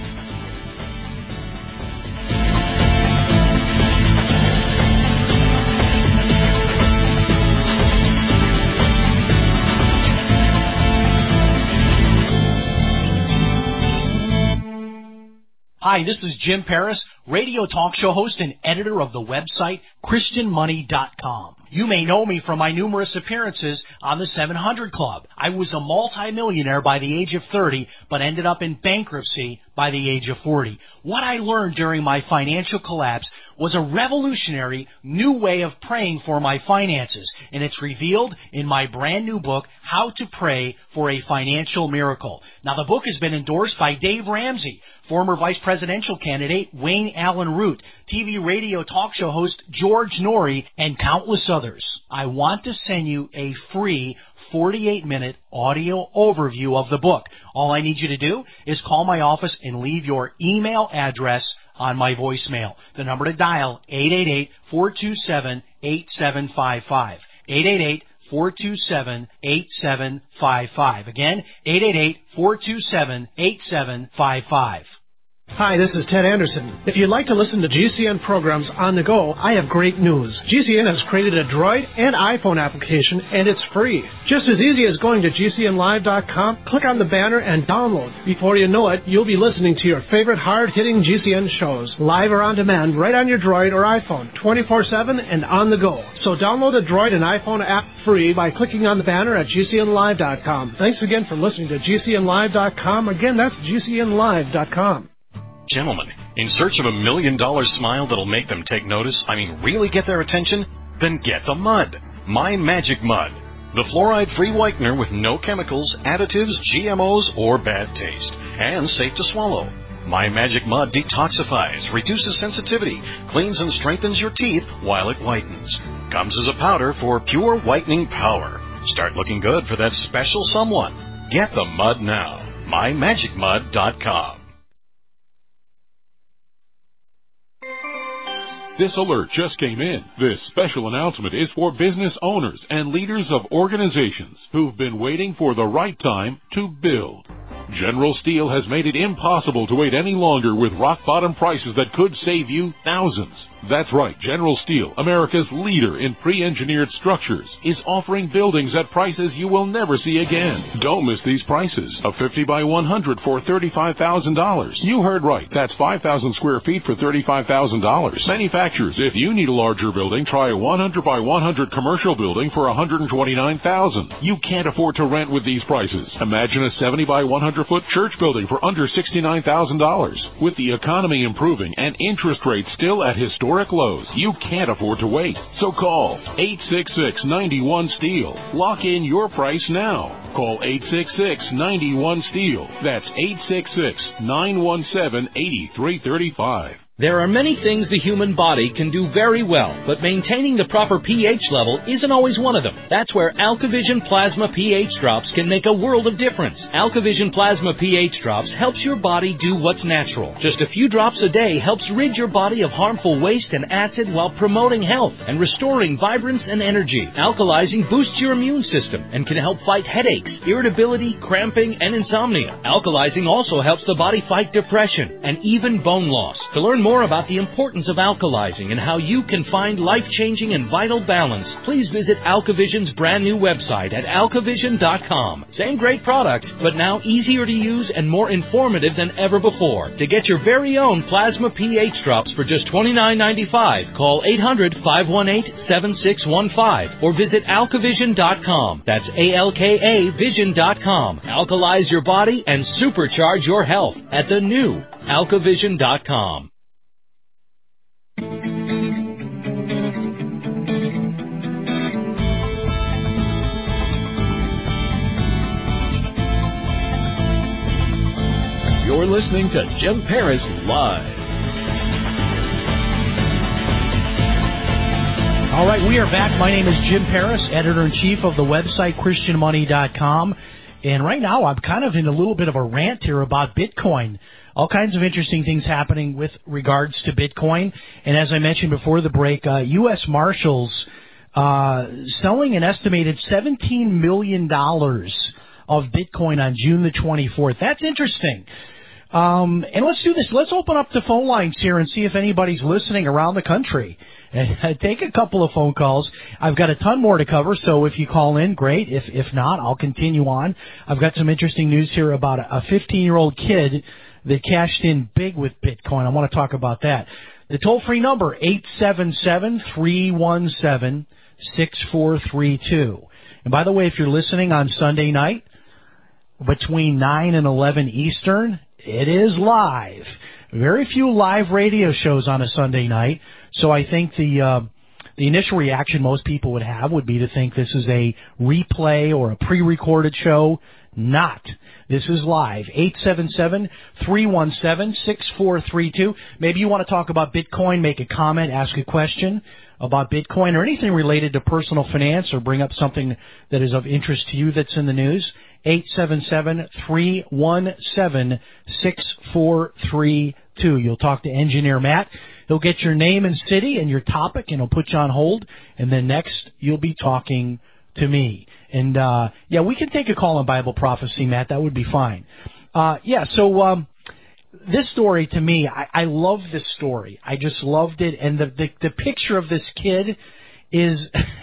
Hi, this is Jim Paris, radio talk show host and editor of the website Christian Money dot com. You may know me from my numerous appearances on the seven hundred Club. I was a multimillionaire by the age of thirty, but ended up in bankruptcy by the age of forty. What I learned during my financial collapse was a revolutionary new way of praying for my finances, and it's revealed in my brand new book, How to Pray for a Financial Miracle. Now, the book has been endorsed by Dave Ramsey, former vice presidential candidate Wayne Allen Root, T V radio talk show host George Norrie, and countless others. I want to send you a free forty-eight minute audio overview of the book. All I need you to do is call my office and leave your email address on my voicemail. The number to dial, eight eight eight, four two seven, eight seven five five. eight eight eight, four two seven, eight seven five five. Again, eight eight eight, four two seven, eight seven five five. Hi, this is Ted Anderson. If you'd like to listen to G C N programs on the go, I have great news. G C N has created a Droid and iPhone application, and it's free. Just as easy as going to G C N live dot com, click on the banner, and download. Before you know it, you'll be listening to your favorite hard-hitting G C N shows, live or on demand, right on your Droid or iPhone, twenty-four seven and on the go. So download the Droid and iPhone app free by clicking on the banner at G C N live dot com. Thanks again for listening to G C N live dot com. Again, that's G C N live dot com. Gentlemen, in search of a million dollar smile that'll make them take notice, I mean really get their attention? Then get the mud. My Magic Mud. The fluoride-free whitener with no chemicals, additives, G M Os, or bad taste. And safe to swallow. My Magic Mud detoxifies, reduces sensitivity, cleans and strengthens your teeth while it whitens. Comes as a powder for pure whitening power. Start looking good for that special someone. Get the mud now. my magic mud dot com. This alert just came in. This special announcement is for business owners and leaders of organizations who've been waiting for the right time to build. General Steel has made it impossible to wait any longer with rock-bottom prices that could save you thousands. That's right, General Steel, America's leader in pre-engineered structures, is offering buildings at prices you will never see again. Don't miss these prices. A fifty by one hundred for thirty-five thousand dollars. You heard right. That's five thousand square feet for thirty-five thousand dollars. Manufacturers, if you need a larger building, try a one hundred by one hundred commercial building for one hundred twenty-nine thousand dollars. You can't afford to rent with these prices. Imagine a seventy by one hundred foot church building for under sixty-nine thousand dollars. With the economy improving and interest rates still at historic lows, you can't afford to wait. So call eight six six, nine one, STEEL. Lock in your price now. Call eight six six, nine one, STEEL. That's eight six six, nine one seven, eight three three five. There are many things the human body can do very well, but maintaining the proper pH level isn't always one of them. That's where AlkaVision Plasma pH Drops can make a world of difference. AlkaVision Plasma pH Drops helps your body do what's natural. Just a few drops a day helps rid your body of harmful waste and acid while promoting health and restoring vibrance and energy. Alkalizing boosts your immune system and can help fight headaches, irritability, cramping, and insomnia. Alkalizing also helps the body fight depression and even bone loss. To learn more about the importance of alkalizing and how you can find life-changing and vital balance, please visit AlkaVision's brand new website at alkavision dot com. Same great product, but now easier to use and more informative than ever before. To get your very own Plasma pH Drops for just twenty-nine ninety-five, call eight hundred, five one eight, seven six one five or visit alkavision dot com. That's A L K A vision dot com. Alkalize your body and supercharge your health at the new alkavision dot com. You're listening to Jim Paris Live. All right, we are back. My name is Jim Paris, editor-in-chief of the website Christian Money dot com. And right now I'm kind of in a little bit of a rant here about Bitcoin. All kinds of interesting things happening with regards to Bitcoin. And as I mentioned before the break, uh, U S Marshals uh, selling an estimated seventeen million dollars of Bitcoin on June the twenty-fourth. That's interesting. Um, and let's do this. Let's open up the phone lines here and see if anybody's listening around the country. And take a couple of phone calls. I've got a ton more to cover, so if you call in, great. If if not, I'll continue on. I've got some interesting news here about a fifteen-year-old kid that cashed in big with Bitcoin. I want to talk about that. The toll-free number, eight seven seven, three one seven, six four three two. And by the way, if you're listening on Sunday night between nine and eleven Eastern, it is live. Very few live radio shows on a Sunday night, so I think the uh, the initial reaction most people would have would be to think this is a replay or a pre-recorded show. Not. This is live. eight seven seven, three one seven, six four three two. Maybe you want to talk about Bitcoin, make a comment, ask a question about Bitcoin or anything related to personal finance or bring up something that is of interest to you that's in the news. eight seven seven, three one seven, six four three two. You'll talk to Engineer Matt. He'll get your name and city and your topic, and he'll put you on hold. And then next, you'll be talking to me. And, uh, yeah, we can take a call on Bible prophecy, Matt. That would be fine. Uh, yeah, so um, this story, to me, I, I love this story. I just loved it. And the, the, the picture of this kid is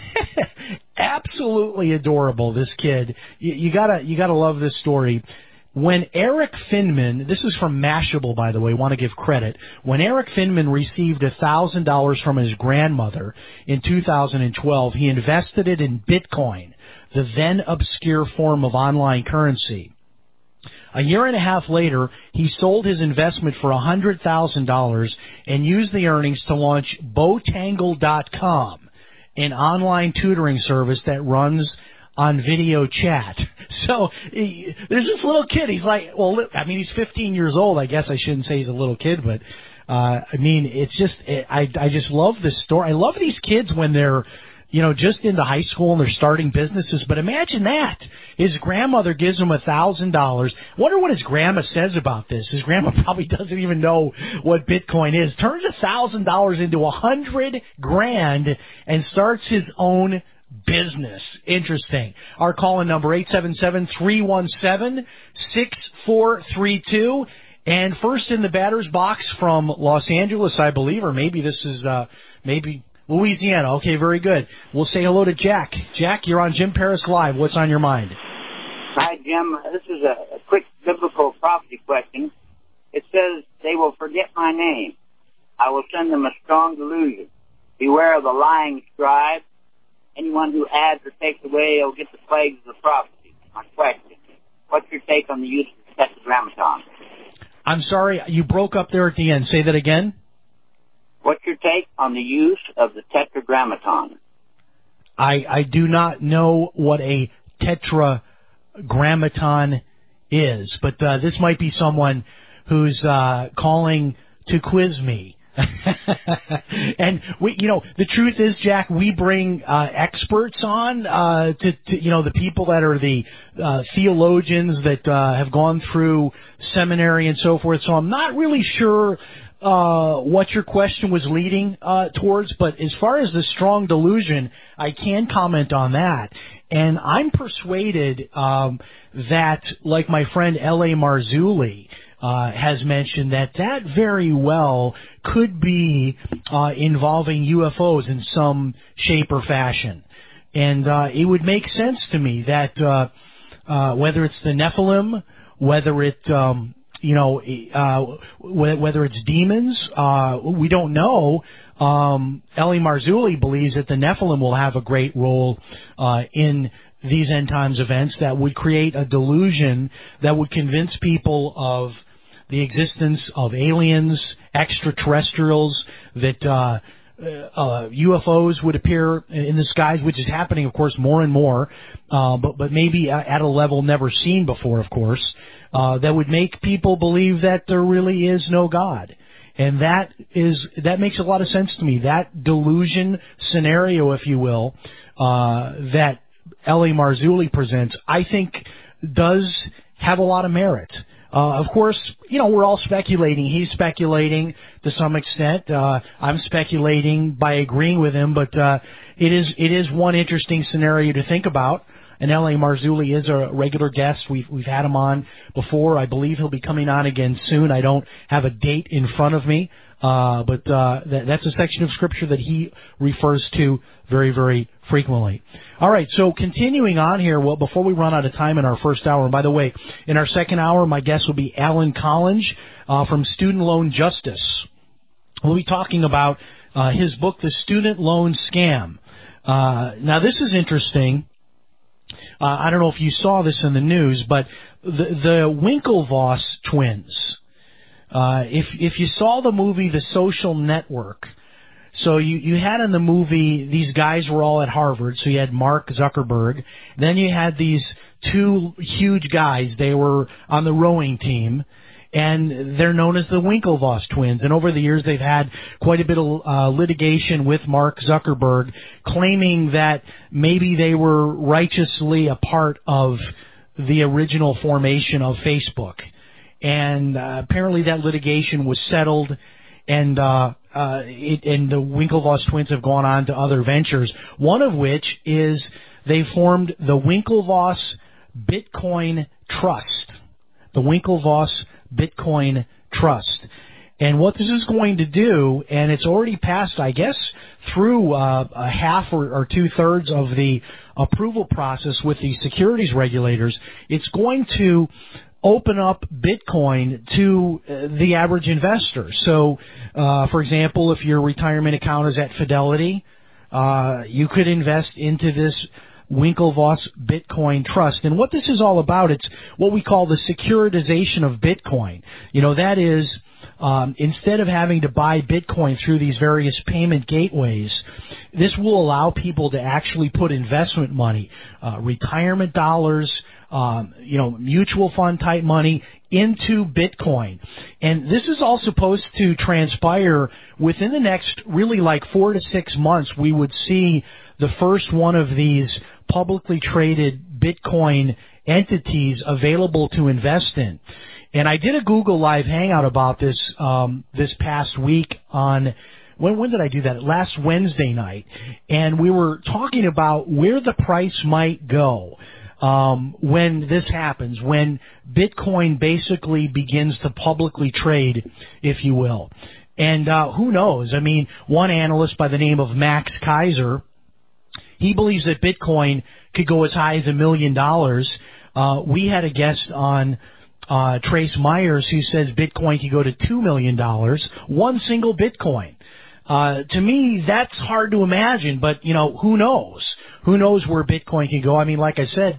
absolutely adorable, this kid. You, you gotta, you gotta love this story. When Eric Finman, this is from Mashable, by the way, want to give credit. When Eric Finman received one thousand dollars from his grandmother in two thousand twelve, he invested it in Bitcoin, the then obscure form of online currency. A year and a half later, he sold his investment for one hundred thousand dollars and used the earnings to launch Botangle dot com, an online tutoring service that runs on video chat. So he, there's this little kid. He's like, well, I mean, he's fifteen years old. I guess I shouldn't say he's a little kid, but uh, I mean, it's just, it, I, I just love this story. I love these kids when they're, you know, just into high school and they're starting businesses. But imagine that. His grandmother gives him a thousand dollars. Wonder what his grandma says about this. His grandma probably doesn't even know what Bitcoin is. Turns a thousand dollars into a hundred grand and starts his own business. Interesting. Our call-in number, eight seven seven, three one seven, six four three two. And first in the batter's box from Los Angeles, I believe, or maybe this is uh, maybe Louisiana. Okay, very good. We'll say hello to Jack. Jack, you're on Jim Paris Live. What's on your mind? Hi, Jim. This is a, a quick biblical prophecy question. It says, they will forget my name. I will send them a strong delusion. Beware of the lying scribe. Anyone who adds or takes away will get the plagues of the prophecy. My question, what's your take on the use of the tetragrammaton? I'm sorry, you broke up there at the end. Say that again. What's your take on the use of the tetragrammaton? I, I do not know what a tetragrammaton is, but uh, this might be someone who's uh, calling to quiz me. And we, you know, the truth is, Jack, we bring uh, experts on uh, to, to, you know, the people that are the uh, theologians that uh, have gone through seminary and so forth. So I'm not really sure uh, what your question was leading uh, towards. But as far as the strong delusion, I can comment on that. And I'm persuaded um, that, like my friend L A Marzulli Uh, has mentioned, that that very well could be uh, involving U F Os in some shape or fashion. And uh, it would make sense to me that uh, uh, whether it's the Nephilim, whether it, um, you know, uh, whether it's demons, uh, we don't know. Um, L A Marzulli believes that the Nephilim will have a great role uh, in these end times events that would create a delusion that would convince people of the existence of aliens, extraterrestrials, that uh, uh, U F Os would appear in the skies, which is happening, of course, more and more, uh, but, but maybe at a level never seen before, of course, uh, that would make people believe that there really is no God. And that is that makes a lot of sense to me. That delusion scenario, if you will, uh, that L A Marzulli presents, I think does have a lot of merit. Uh, of course, you know, we're all speculating. He's speculating to some extent. Uh, I'm speculating by agreeing with him, but uh, it is it is one interesting scenario to think about. And L A Marzulli is a regular guest. We've we've had him on before. I believe he'll be coming on again soon. I don't have a date in front of me, uh, but uh, that, that's a section of Scripture that he refers to very, very frequently. All right, so continuing on here, well, before we run out of time in our first hour, and by the way, in our second hour, my guest will be Alan Collins uh, from Student Loan Justice. We'll be talking about uh, his book, The Student Loan Scam. Uh, now, this is interesting. Uh, I don't know if you saw this in the news, but the, the Winklevoss twins, uh, if if you saw the movie The Social Network, so you, you had in the movie, these guys were all at Harvard, so you had Mark Zuckerberg. Then you had these two huge guys. They were on the rowing team, and they're known as the Winklevoss twins. And over the years, they've had quite a bit of uh, litigation with Mark Zuckerberg, claiming that maybe they were righteously a part of the original formation of Facebook. And uh, apparently that litigation was settled, and uh, uh, it, and the Winklevoss twins have gone on to other ventures, one of which is they formed the Winklevoss Bitcoin Trust. The Winklevoss Bitcoin Trust. And what this is going to do, and it's already passed, I guess, through uh, a half or, or two-thirds of the approval process with the securities regulators, it's going to open up Bitcoin to uh, the average investor. So, uh, for example, if your retirement account is at Fidelity, uh, you could invest into this Winklevoss Bitcoin Trust. And what this is all about, it's what we call the securitization of Bitcoin. You know, that is, um, instead of having to buy Bitcoin through these various payment gateways, this will allow people to actually put investment money, uh, retirement dollars, um, you know, mutual fund type money into Bitcoin. And this is all supposed to transpire within the next really like four to six months. We would see the first one of these publicly traded Bitcoin entities available to invest in. And I did a Google Live Hangout about this um, this past week on, when, when did I do that? Last Wednesday night. And we were talking about where the price might go. um, when this happens, when Bitcoin basically begins to publicly trade, if you will. And uh, who knows? I mean, one analyst by the name of Max Kaiser, he believes that Bitcoin could go as high as a million dollars. Uh, we had a guest on uh, Trace Myers who says Bitcoin could go to two million dollars, one single Bitcoin. Uh, to me, that's hard to imagine, but, you know, who knows? Who knows where Bitcoin can go? I mean, like I said,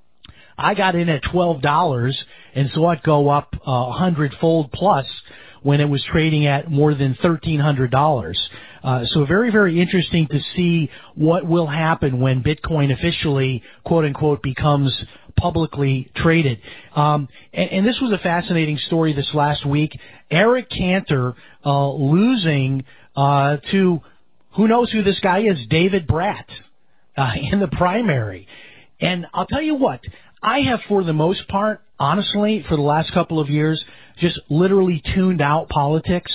I got in at twelve dollars and saw it go up a uh, hundred-fold plus when it was trading at more than thirteen hundred dollars. Uh, so very, very interesting to see what will happen when Bitcoin officially, quote-unquote, becomes publicly traded. Um, and, and this was a fascinating story this last week. Eric Cantor uh, losing uh, to, who knows who this guy is, David Bratt, uh, in the primary. And I'll tell you what, I have for the most part, honestly, for the last couple of years, just literally tuned out politics.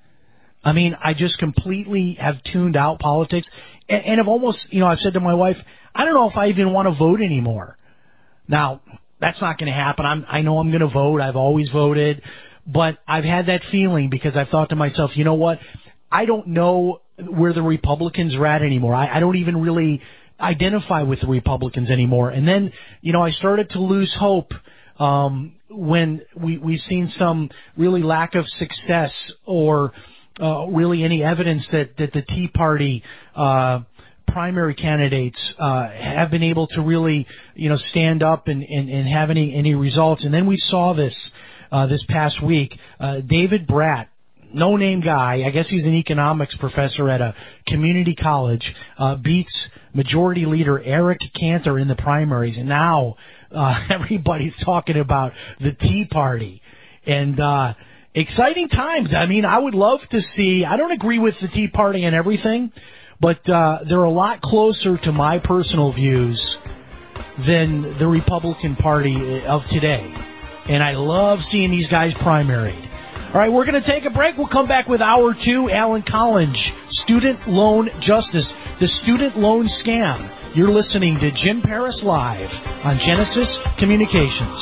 I mean, I just completely have tuned out politics. And, and I've almost, you know, I've said to my wife, I don't know if I even want to vote anymore. Now, that's not going to happen. I'm, I know I'm going to vote. I've always voted. But I've had that feeling because I've thought to myself, you know what? I don't know where the Republicans are at anymore. I, I don't even really identify with the Republicans anymore. And then, you know, I started to lose hope um, when we, we've seen some really lack of success or uh, really any evidence that, that the Tea Party uh, primary candidates uh, have been able to really, you know, stand up and, and, and have any, any results. And then we saw this uh, this past week. Uh, David Bratt, no-name guy, I guess he's an economics professor at a community college, uh, beats Majority Leader Eric Cantor in the primaries. And now uh, everybody's talking about the Tea Party. And uh, exciting times. I mean, I would love to see, I don't agree with the Tea Party and everything, but uh, they're a lot closer to my personal views than the Republican Party of today. And I love seeing these guys primaried. All right, we're going to take a break. We'll come back with hour two. Alan Collins, Student Loan Justice, the student loan scam. You're listening to Jim Paris Live on Genesis Communications.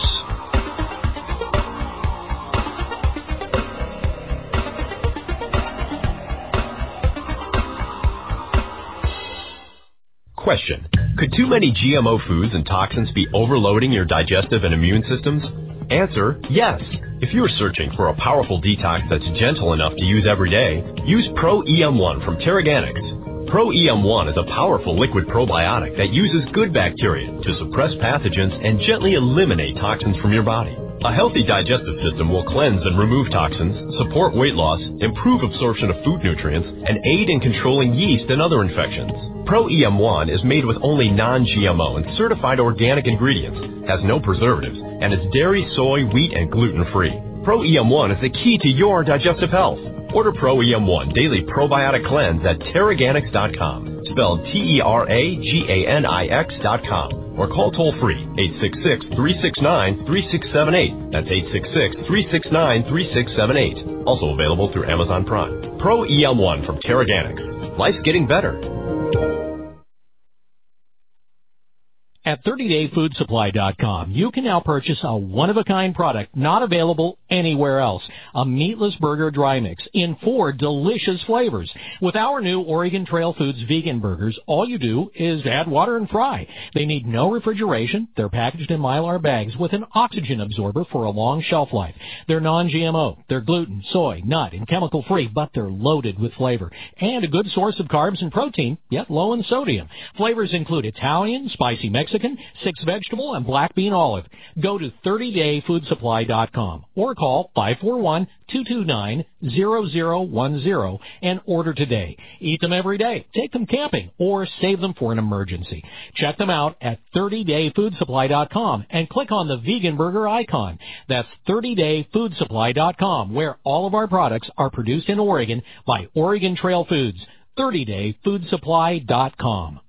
Question. Could too many G M O foods and toxins be overloading your digestive and immune systems? Answer, yes. If you are searching for a powerful detox that's gentle enough to use every day, use Pro E M one from Terraganics. Pro E M one is a powerful liquid probiotic that uses good bacteria to suppress pathogens and gently eliminate toxins from your body. A healthy digestive system will cleanse and remove toxins, support weight loss, improve absorption of food nutrients, and aid in controlling yeast and other infections. Pro E M one is made with only non-G M O and certified organic ingredients, has no preservatives, and is dairy, soy, wheat, and gluten-free. Pro E M one is the key to your digestive health. Order Pro E M one Daily Probiotic Cleanse at Terraganics dot com, spelled T E R A G A N I X dot com, or call toll-free eight six six, three six nine, three six seven eight. That's eight six six, three six nine, three six seven eight. Also available through Amazon Prime. Pro E M one from Terraganics. Life's getting better. At thirty day food supply dot com, you can now purchase a one-of-a-kind product not available anywhere else. A meatless burger dry mix in four delicious flavors. With our new Oregon Trail Foods vegan burgers, all you do is add water and fry. They need no refrigeration. They're packaged in Mylar bags with an oxygen absorber for a long shelf life. They're non-G M O. They're gluten, soy, nut, and chemical-free, but they're loaded with flavor. And a good source of carbs and protein, yet low in sodium. Flavors include Italian, spicy Mexican, six vegetable, and black bean olive. Go to thirty day food supply dot com or call five four one, two two nine, zero zero one zero and order today. Eat them every day, take them camping, or save them for an emergency. Check them out at thirty day food supply dot com and click on the vegan burger icon. That's thirty day food supply dot com, where all of our products are produced in Oregon by Oregon Trail Foods. thirty day food supply dot com.